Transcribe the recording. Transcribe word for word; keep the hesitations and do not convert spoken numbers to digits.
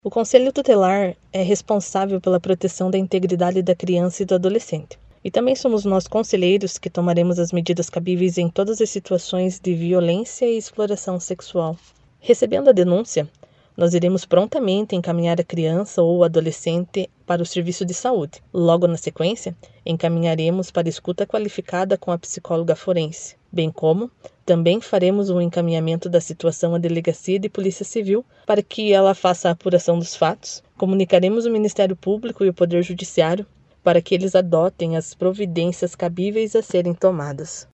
O Conselho Tutelar é responsável pela proteção da integridade da criança e do adolescente. E também somos nós, conselheiros, que tomaremos as medidas cabíveis em todas as situações de violência e exploração sexual. Recebendo a denúncia, nós iremos prontamente encaminhar a criança ou o adolescente para o serviço de saúde. Logo na sequência, encaminharemos para escuta qualificada com a psicóloga forense, bem como também faremos um encaminhamento da situação à Delegacia de Polícia Civil para que ela faça a apuração dos fatos. Comunicaremos o Ministério Público e o Poder Judiciário para que eles adotem as providências cabíveis a serem tomadas.